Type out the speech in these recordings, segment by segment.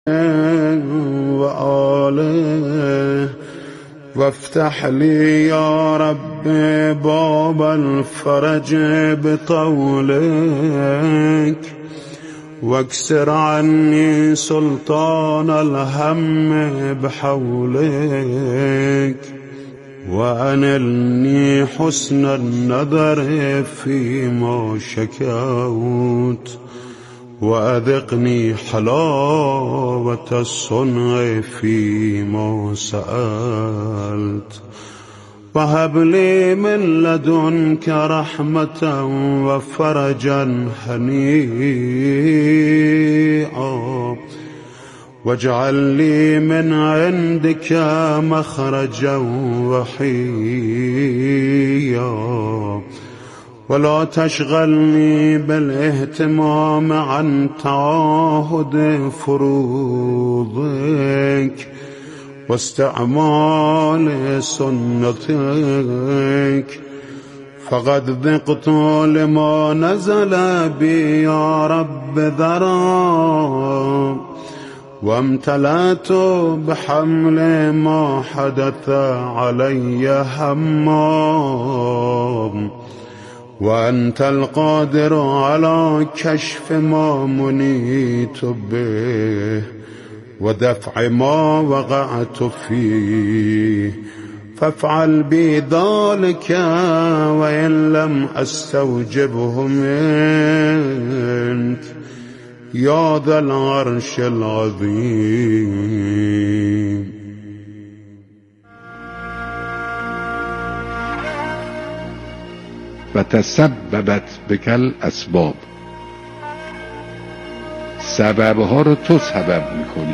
وآله وافتح لي يا رب باب الفرج بطولك واكسر عني سلطان الهم بحولك وأنلني حسن النظر فيما شكوت وأذقني حلاوة الصنع فيما سألت وهب لي من لدنك رحمة وفرجا هنيئا واجعل لي من عندك مخرجا وحيا ولا تشغلني بالاهتمام عن تعاهد فروضك واستعمال سنتك فقد ذقت لما نزل بي يا رب ذرا وامتلأت بحمل ما حدث علي هما وأنت القادر على كشف ما منيت به ودفع ما وقعت فيه فافعل بي ذلك وإن لم أستوجبه منك يا ذا العرش العظيم. و تسببت بکل اسباب، سببها رو تو سبب میکنی.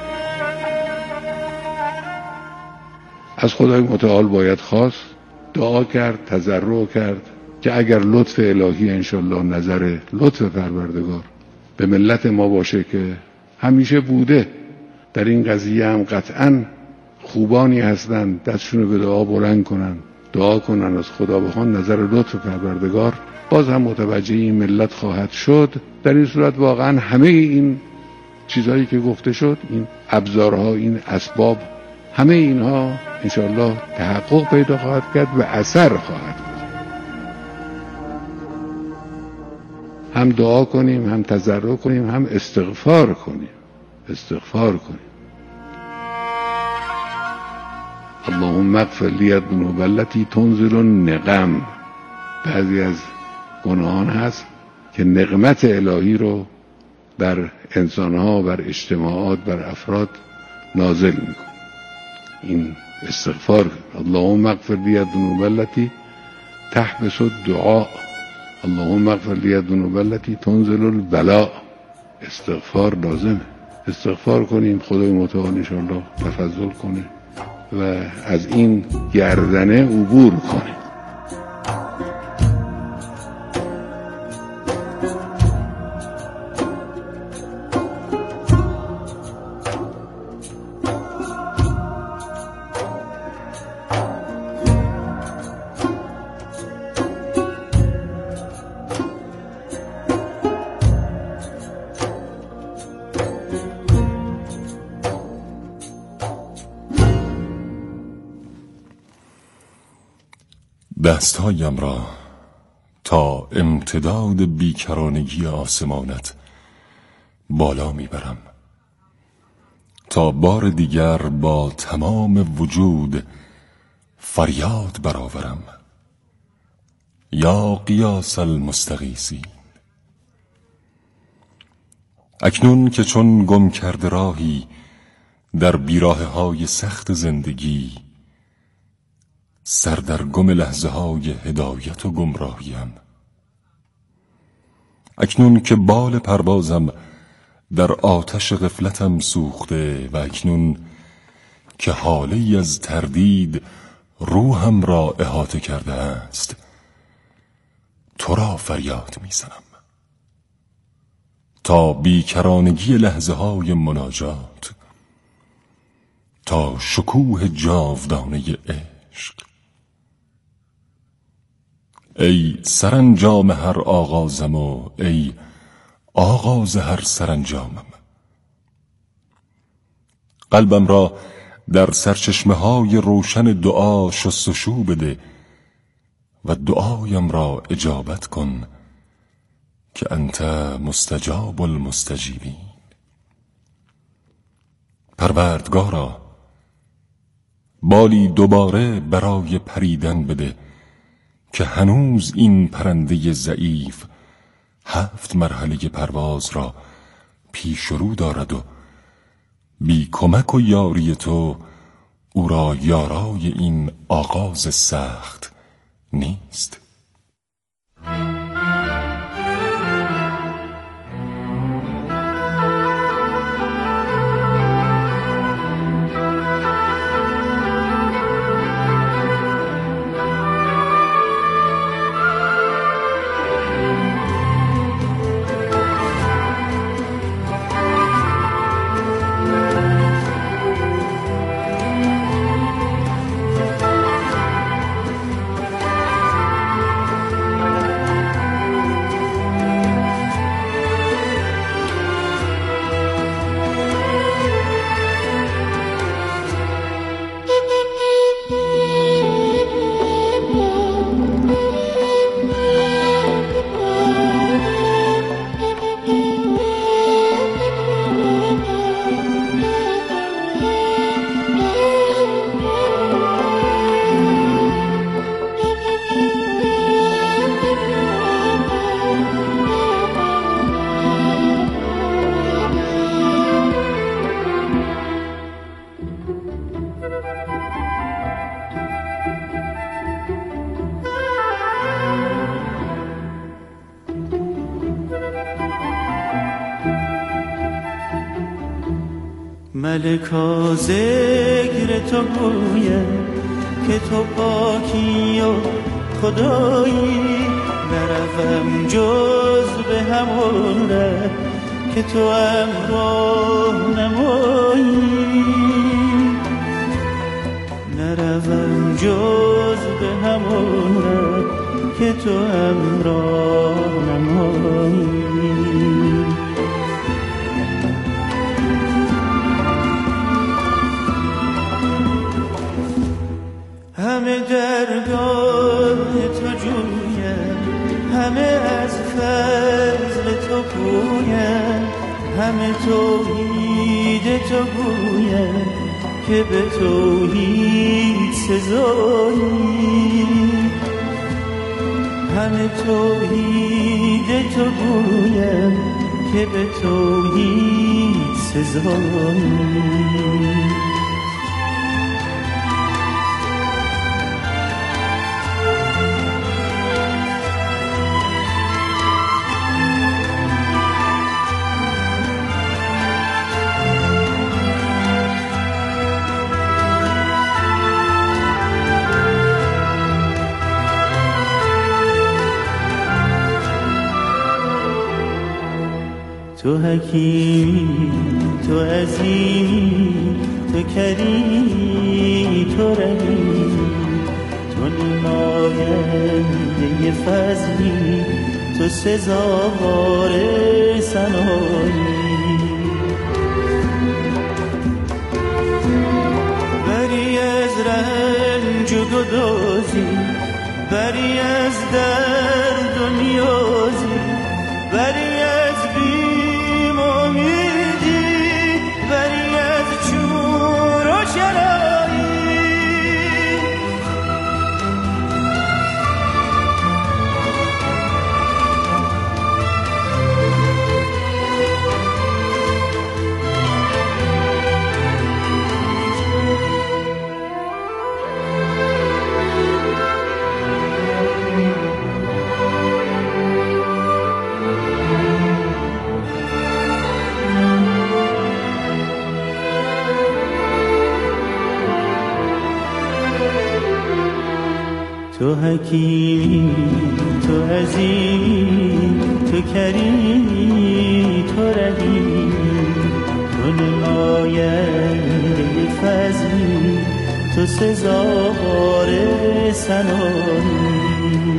از خدای متعال باید خواست، دعا کرد، تضرع کرد که اگر لطف الهی انشالله نظر لطف پروردگار به ملت ما باشه که همیشه بوده، در این قضیه هم قطعا خوبانی هستن دستشون رو به دعا بلند کنن، دعا کنن، از خدا بخوان، نظر لطف پروردگار باز هم متوجه این ملت خواهد شد. در این صورت واقعا همه این چیزهایی که گفته شد، این ابزارها، این اسباب، همه اینها انشاءالله تحقق پیدا خواهد کرد و اثر خواهد بود. هم دعا کنیم، هم تضرع کنیم، هم استغفار کنیم. اللهم اغفر لی الذنوب التي تنزل النقم. بعضی از گناهان هست که نقمت الهی رو بر انسانها، بر اجتماعات، بر افراد نازل میکن. این استغفار. اللهم اغفر لی الذنوب التي تحبس الدعاء. اللهم اغفر لی الذنوب التي تنزل البلاء. استغفار لازمه. استغفار کنیم، خدای متعال انشاءالله تفضل کنه و از این گردنه عبور کنه. دستهایم را تا امتداد بیکرانگی آسمانت بالا میبرم تا بار دیگر با تمام وجود فریاد برآورم. یا قیاس المستغیثین. اکنون که چون گم کرده راهی در بیراهه‌های سخت زندگی، سردرگم لحظه های هدایت و گمراهیم، اکنون که بال پروازم در آتش غفلتم سوخته و اکنون که حالی از تردید روحم را احاطه کرده است، تو را فریاد میزنم تا بیکرانگی لحظه های مناجات، تا شکوه جاودانه عشق. ای سرانجام هر آغازم و ای آغاز هر سرانجامم، قلبم را در سرچشمه های روشن دعا شستشو بده و دعایم را اجابت کن که انت مستجاب المستجیبین. پروردگارا، بالی دوباره برای پریدن بده که هنوز این پرنده ضعیف 7 مرحله پرواز را پیش رو دارد و بی کمک و یاری تو او را یارای این آغاز سخت نیست. ملکا ذکر تو گوید که تو پاکی و خدایی، نروم جز به همون ره که تو امراه نمایی، نروم جز به همون ره که تو امراه نمایی. همه درگاه تو جویم، همه از فضل تو پویم، همه توحید تو گویم که به توحید سزایی، همه توحید تو گویم که به توحید سزایی. تو حکیمی، تو عظیمی، تو کریمی، تو رحیمی، تو نماینده فضلی، تو سزاوار ثنایی. بری از رنج و گدازی، بری از درد و نیازی، بری از بیم امیدی، بری از چور و چرایی. تو حکیمی، تو عظیمی، تو کریمی، تو رحیمی، تو نماینده فضلی، تو سزاوار ثنایی.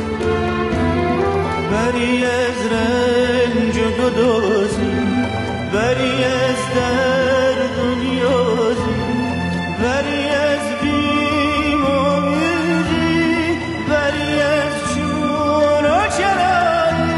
بری از رنج و گدازی، بری از درد و نیازی، بری از بیم و امیدی، بری از چون و چرایی.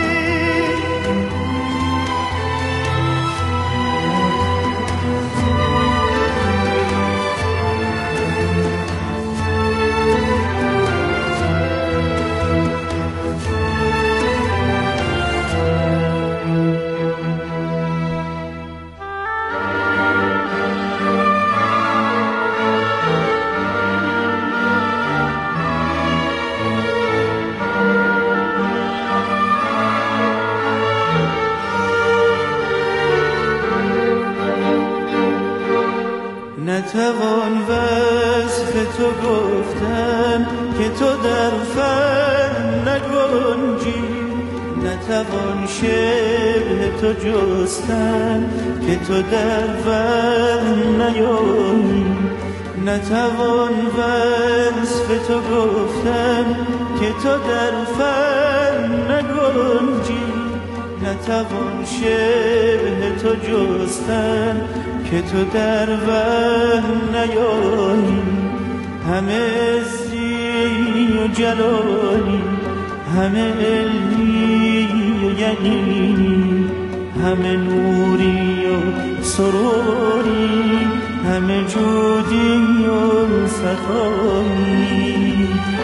نتوان وصف تو گفتن که تو در فن نگنجی، نتوان شبه تو جستن که تو در فن نیایی، نتوان وصف تو گفتن که تو در فن نگنجی، نتوان شبه تو جستن که تو در وهم نیایی. همه عزی و جلالی، همه علمی و یقینی، همه نوری و سروری، همه جودی و سخایی.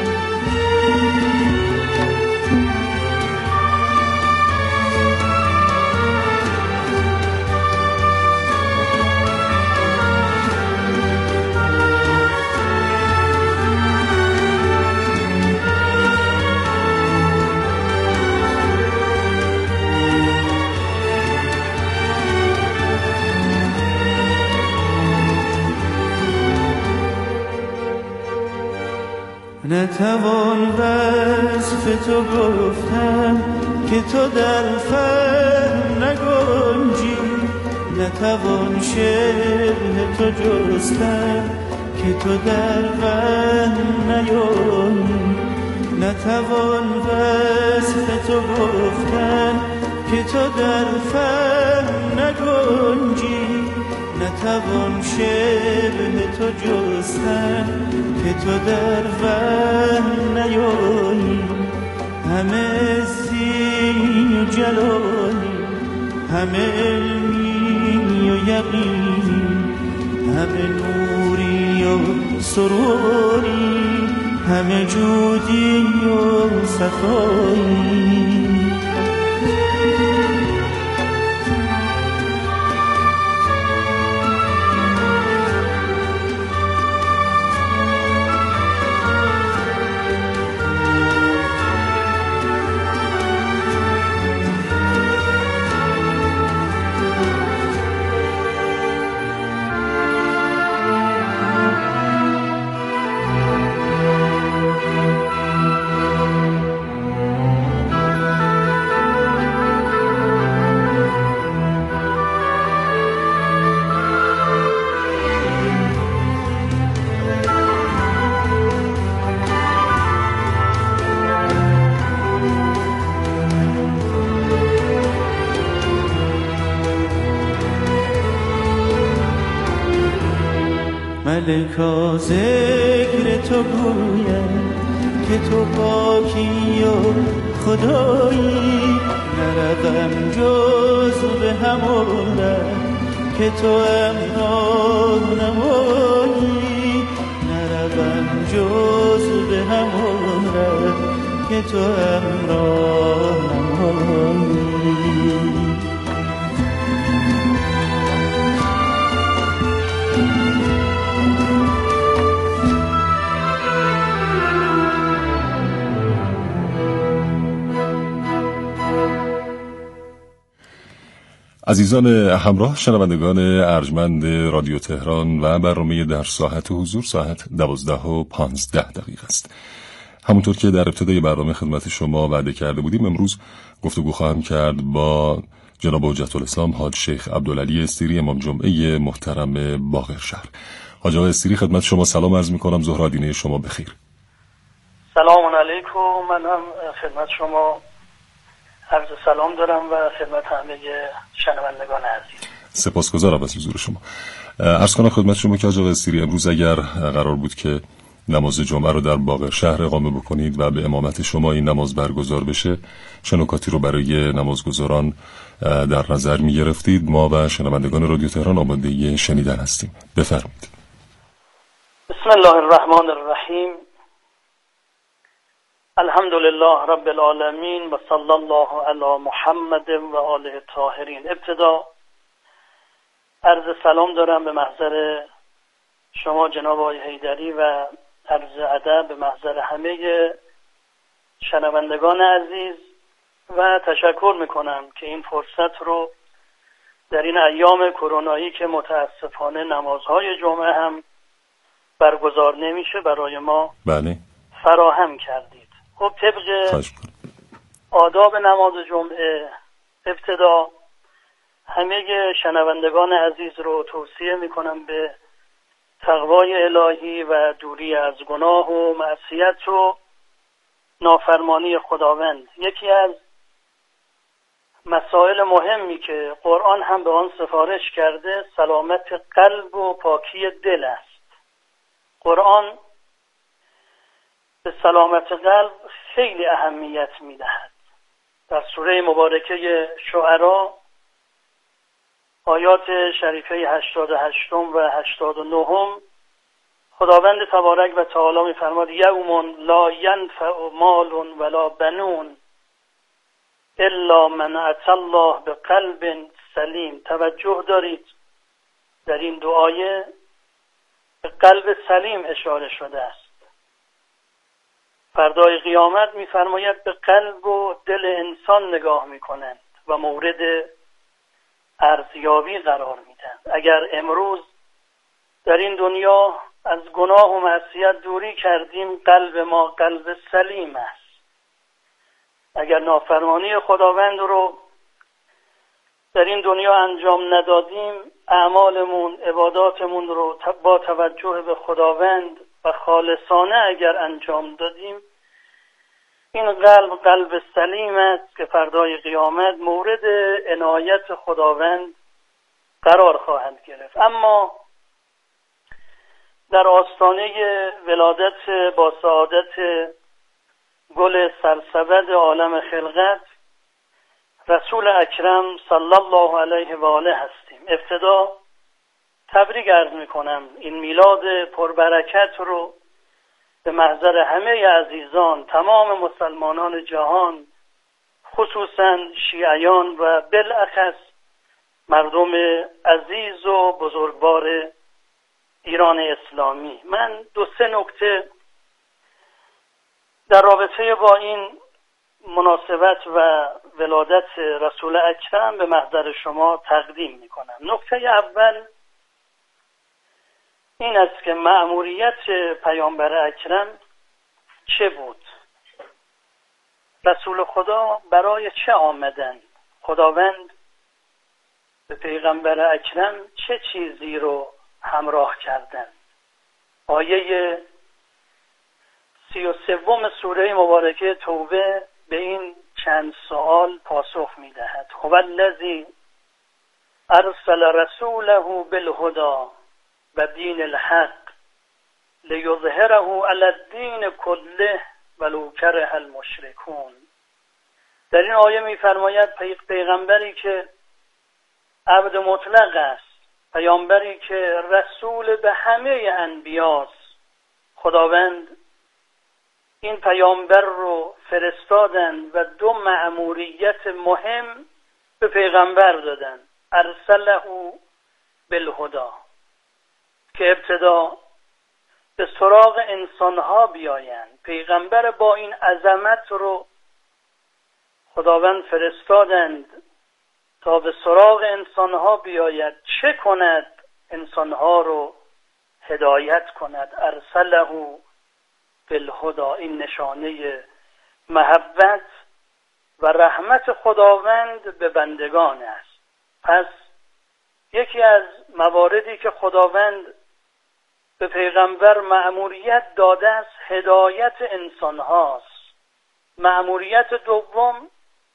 نتوان وصف تو گفتن که تو در فهم نگنجی، نتوان شبه تو جستن که تو در وهم نیایی، نتوان وصف تو گفتن که تو در فهم نگنجی، نتوان شبه تو جستن که تو در وهم نیایی. همه عزی و جلالی، همه علمی و یقینی، همه نوری و سروری، همه جودی و سخایی. ملکا ذکر تو گوید که تو پاکی و خدایی، نروم جز به همون که تو امراه نمایی، نروم جز به همون که تو امراه نمایی. عزیزان همراه، شنوندگان ارجمند رادیو تهران و برنامه در ساعت حضور، ساعت 12:15 است. همونطور که در ابتدای برنامه خدمت شما وعده کرده بودیم، امروز گفتگو خواهم کرد با جناب حجت الاسلام حاج شیخ عبدالعلی استیری، امام جمعه محترم باقرشهر. حاج آقای استیری، خدمت شما سلام عرض می‌کنم، ظهر آدینه شما بخیر. سلام علیکم. من هم خدمت شما عرض سلام دارم و خدمت همه شنوندگان عزیز. سپاسگزارم از حضور شما. عرض کنم خدمت شما که آقای قصیری، امروز اگر قرار بود که نماز جمعه رو در باغ شهر اقامه بکنید و به امامت شما این نماز برگزار بشه، چه نکاتی رو برای نمازگزاران در نظر می گرفتید؟ ما و شنوندگان رادیو تهران آماده شنیدن هستیم. بفرمایید. بسم الله الرحمن الرحیم. الحمد لله رب العالمین و صلی الله علی محمد و آله الطاهرین. ابتدا عرض سلام دارم به محضر شما جناب آقای حیدری و عرض ادب به محضر همه شنوندگان عزیز و تشکر میکنم که این فرصت رو در این ایام کرونایی که متاسفانه نمازهای جمعه هم برگزار نمیشه برای ما بله فراهم کردید. خب طبق آداب نماز جمعه ابتدا همه شنوندگان عزیز رو توصیه میکنم به تقوای الهی و دوری از گناه و معصیت و نافرمانی خداوند. یکی از مسائل مهمی که قرآن هم به آن سفارش کرده سلامت قلب و پاکی دل است. قرآن به سلامت قلب خیلی اهمیت میدهد. در سوره مبارکه شعرا آیات شریفه 88 و 89 خداوند تبارک و تعالی می‌فرماید یوم لا ینفع مال ولا بنون الا من اتى الله بقلب سلیم. توجه دارید در این دو آیه به قلب سلیم اشاره شده است. فردای قیامت می‌فرماید به قلب و دل انسان نگاه می‌کنند و مورد ارزیابی قرار میدن. اگر امروز در این دنیا از گناه و معصیت دوری کردیم قلب ما قلب سلیم است. اگر نافرمانی خداوند رو در این دنیا انجام ندادیم، اعمالمون عباداتمون رو با توجه به خداوند و خالصانه اگر انجام دادیم، این قلب سلیم است که فردای قیامت مورد عنایت خداوند قرار خواهد گرفت. اما در آستانه ولادت با سعادت گل سرسبد عالم خلقت رسول اکرم صلی الله علیه و آله هستیم. ابتدا تبریک عرض میکنم این میلاد پربرکت رو به محضر همه عزیزان، تمام مسلمانان جهان، خصوصا شیعیان و بالاخص مردم عزیز و بزرگوار ایران اسلامی. من 2-3 نکته در رابطه با این مناسبت و ولادت رسول اکرم به محضر شما تقدیم میکنم. نکته اول این است که مأموریت پیامبر اکرم چه بود؟ رسول خدا برای چه آمدند؟ خداوند به پیغمبر اکرم چه چیزی رو همراه کردند؟ آیه 33 سوره مبارکه توبه به این چند سوال پاسخ می‌دهد. هو الذی ارسل رسوله بالهدى و دین الحق لیظهره علی الدین کله ولو کره المشرکون. در این آیه می‌فرماید پیغمبری که عبد مطلق است، پیامبری که رسول به همه انبیاست، خداوند این پیامبر رو فرستادند و 2 مأموریت مهم به پیغمبر دادند. ارسله بالهدى، که ابتدا به سراغ انسانها بیایند. پیغمبر با این عظمت رو خداوند فرستادند تا به سراغ انسانها بیاید، چه کند؟ انسانها رو هدایت کند. ارسله بالهدى، این نشانه محبت و رحمت خداوند به بندگان است. پس یکی از مواردی که خداوند به پیغمبر مأموریت داده است هدایت انسان هاست. مأموریت دوم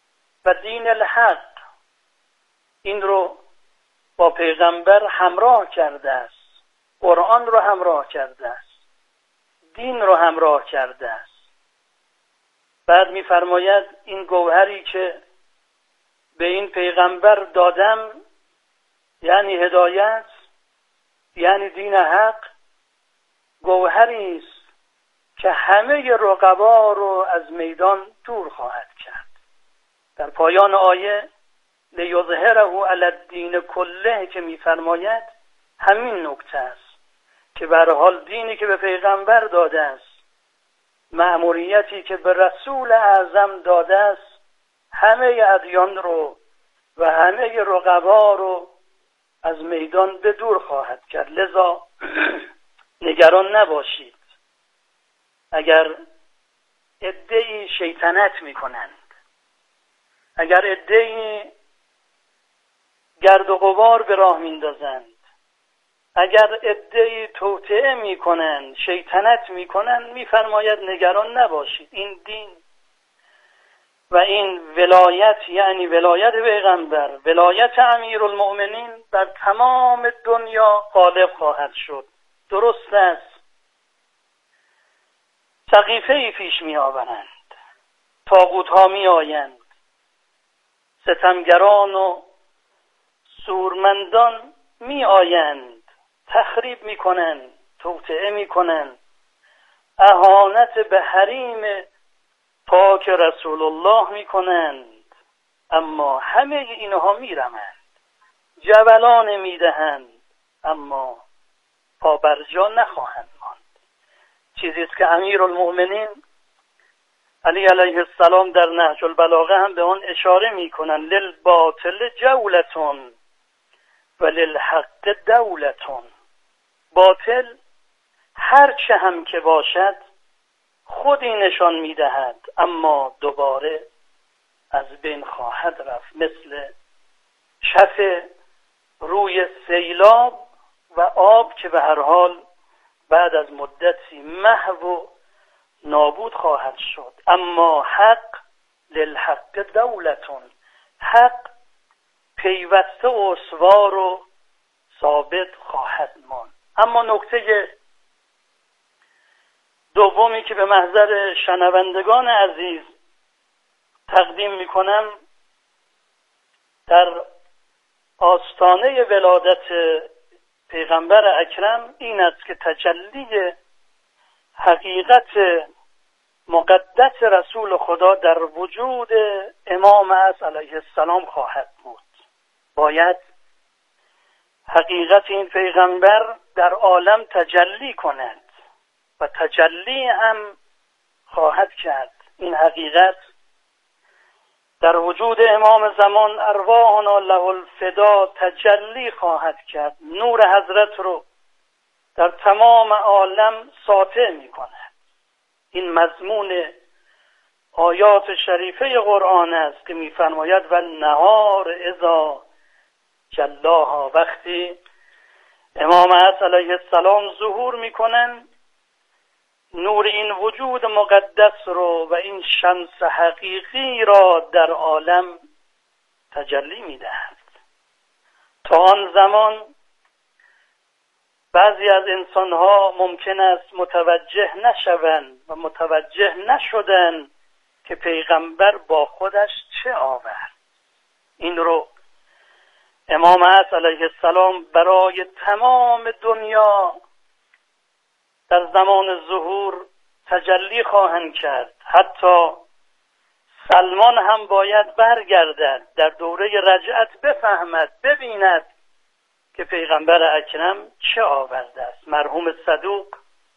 و دین الحق، این رو با پیغمبر همراه کرده است، قرآن رو همراه کرده است، دین رو همراه کرده است. بعد می‌فرماید این گوهری که به این پیغمبر دادم، یعنی هدایت، یعنی دین حق، گوهری است که همه رقبا رو از میدان دور خواهد کرد. در پایان آیه لیظهره علی الدین کله که می‌فرماید همین نکته است که به هر حال دینی که به پیغمبر داده است، مأموریتی که به رسول اعظم داده است، همه ادیان رو و همه رقبا رو از میدان به دور خواهد کرد. لذا نگران نباشید اگر عده‌ای شیطنت میکنند، اگر عده‌ای گرد و غبار به راه میندازند، اگر عده‌ای توطئه میکنند، شیطنت میکنند، میفرماید نگران نباشید. این دین و این ولایت، یعنی ولایت پیغمبر، ولایت امیرالمؤمنین، در تمام دنیا غالب خواهد شد. درست است سقیفه‌ای پیش می آورند، طاغوت‌ها می آیند، ستمگران و سورمندان می آیند، تخریب می کنند، توطئه می کنند، اهانت به حریم پاک رسول الله می کنند، اما همه اینها می رمند، جولان می دهند، اما پابرجا نخواهند ماند. چیزی است که امیرالمؤمنین علی علیه السلام در نهج البلاغه هم به آن اشاره می کنند: للباطل جولتون و للحق دولتون. باطل هرچه هم که باشد خودی نشان می دهد، اما دوباره از بین خواهد رفت، مثل شف روی سیلاب و آب که به هر حال بعد از مدتی محو و نابود خواهد شد. اما حق للحق دولتون، حق پیوسته و استوار و ثابت خواهد ماند. اما نکته دومی که به محضر شنوندگان عزیز تقدیم میکنم در آستانه ولادت پیغمبر اکرم این است که تجلی حقیقت مقدس رسول خدا در وجود امام عصر علیه السلام خواهد بود. باید حقیقت این پیغمبر در عالم تجلی کند و تجلی هم خواهد کرد. این حقیقت در وجود امام زمان ارواحنا له الفدا تجلی خواهد کرد، نور حضرت رو در تمام عالم ساطع می کند. این مضمون آیات شریفه قرآن است که می فرماید و النهار اذا جلاها، وقتی امام عصر علیه السلام ظهور می کنند نور این وجود مقدس رو و این شمس حقیقی را در عالم تجلی می دهد. تا آن زمان بعضی از انسانها ممکن است متوجه نشوند و متوجه نشدند که پیغمبر با خودش چه آورد. این رو امام عصر علیه السلام برای تمام دنیا در زمان ظهور تجلی خواهند کرد. حتی سلمان هم باید برگردد در دوره رجعت بفهمد، ببیند که پیغمبر اکرم چه آورده است. مرحوم صدوق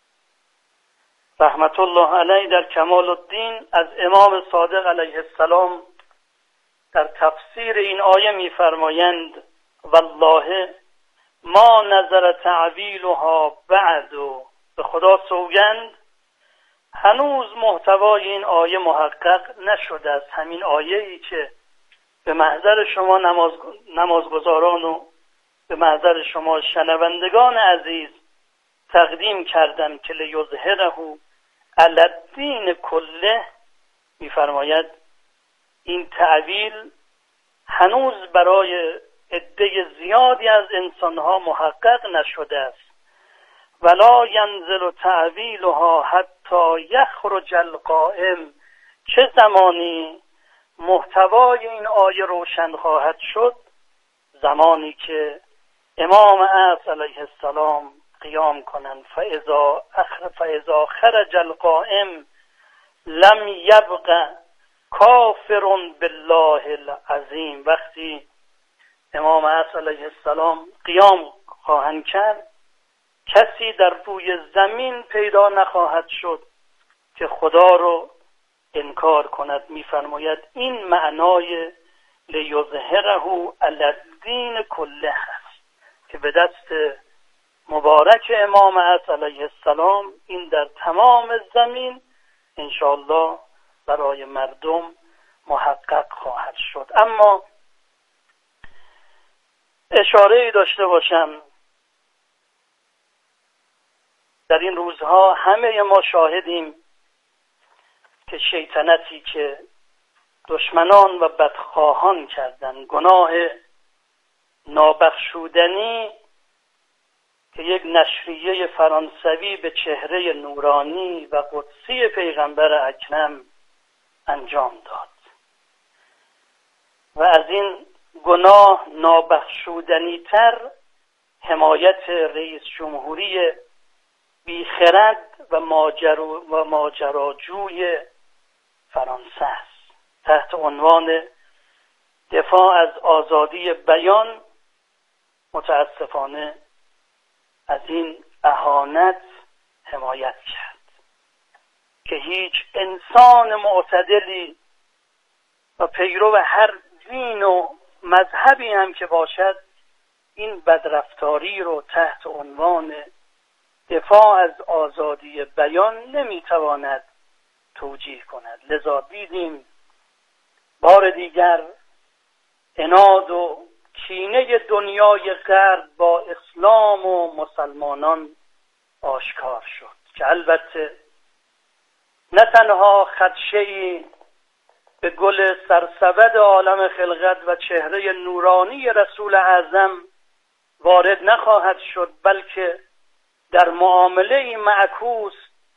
رحمت الله علیه در کمال الدین از امام صادق علیه السلام در تفسیر این آیه می‌فرمایند والله ما نظر تعویلها بعد، به خدا سوگند هنوز محتوای این آیه محقق نشده است. همین آیه‌ای که به محضر شما نمازگزاران و به محضر شما شنوندگان عزیز تقدیم کردم که لیظهره علی الدین کله، می‌فرماید این تعویل هنوز برای عده زیادی از انسانها محقق نشده است. ولا ینزل تعویلها حتی یخرج القائم. چه زمانی محتوای این آیه روشن خواهد شد؟ زمانی که امام عصر علیه السلام قیام کنند. فاذا خرج القائم لم یبق کافر بالله العظیم. وقتی امام عصر علیه السلام قیام خواهند کرد، کسی در روی زمین پیدا نخواهد شد که خدا رو انکار کند. میفرماید این معنای لیظهره علی الدین کله است که به دست مبارک امام عصر علیه السلام این در تمام زمین انشاءالله برای مردم محقق خواهد شد. اما اشاره‌ای داشته باشم، در این روزها همه ما شاهدیم که شیطنتی که دشمنان و بدخواهان کردند، گناه نابخشودنی که یک نشریه فرانسوی به چهره نورانی و قدسی پیغمبر اکرم انجام داد و از این گناه نابخشودنی تر حمایت رئیس جمهوری بیخرد و ماجراجوی فرانسه است. تحت عنوان دفاع از آزادی بیان متاسفانه از این اهانت حمایت کرد که هیچ انسان معتدلی و پیرو هر دین و مذهبی هم که باشد این بدرفتاری رو تحت عنوان دفاع از آزادی بیان نمیتواند توجیه کند. لذا دیدیم بار دیگر عناد و کینه دنیای غرب با اسلام و مسلمانان آشکار شد که البته نه تنها خدشه‌ای به گل سرسبد عالم خلقت و چهره نورانی رسول اعظم وارد نخواهد شد، بلکه در معامله معکوس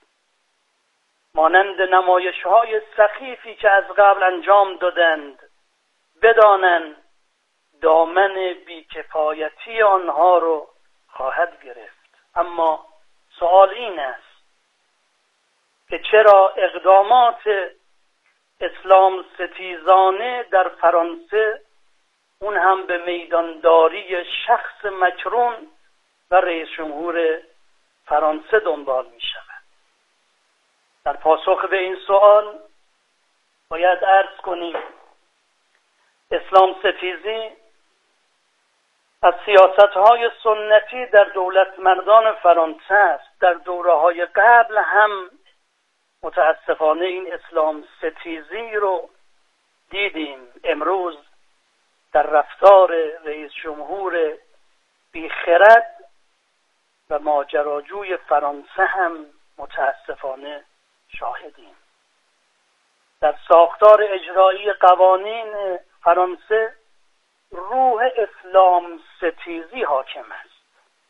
مانند نمایش‌های سخیفی که از قبل انجام دادند بدانند دامن بیکفایتی آنها رو خواهد گرفت. اما سوال این است که چرا اقدامات اسلام ستیزانه در فرانسه، اون هم به میدانداری شخص مکرون و رئیس جمهور فرانسه دنبال می شود؟ در پاسخ به این سوال باید عرض کنیم اسلام ستیزی از سیاست‌های سنتی در دولتمردان فرانسه است. در دوره‌های قبل هم متاسفانه این اسلام ستیزی رو دیدیم. امروز در رفتار رئیس جمهور بیخرد و ماجراجوی فرانسه هم متاسفانه شاهدیم. در ساختار اجرایی قوانین فرانسه روح اسلام ستیزی حاکم است.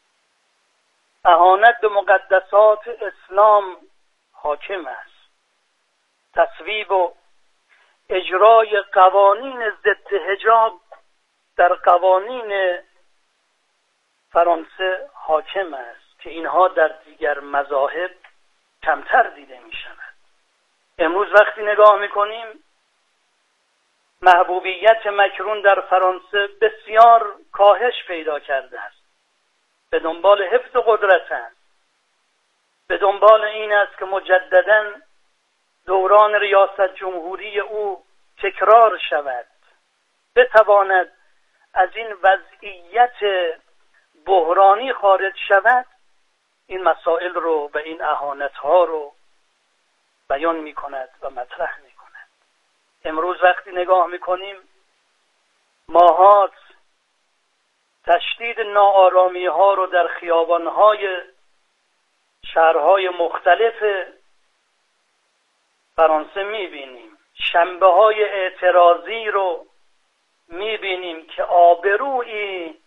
اهانت به مقدسات اسلام حاکم است. تصویب و اجرای قوانین ضد حجاب در قوانین فرانسه حاکم است که اینها در دیگر مذاهب کمتر دیده می شود. امروز وقتی نگاه می کنیم محبوبیت مکرون در فرانسه بسیار کاهش پیدا کرده است. به دنبال حفظ قدرت است. به دنبال این است که مجدداً دوران ریاست جمهوری او تکرار شود، بتواند از این وضعیت بحرانی خارج شود. این مسائل رو و این اهانت‌ها رو بیان می کند و مطرح می کند. امروز وقتی نگاه می کنیم ماهات تشدید ناآرامی ها رو در خیابان‌های شهرهای مختلف فرانسه می بینیم. شنبه های اعتراضی رو میبینیم که آبرویی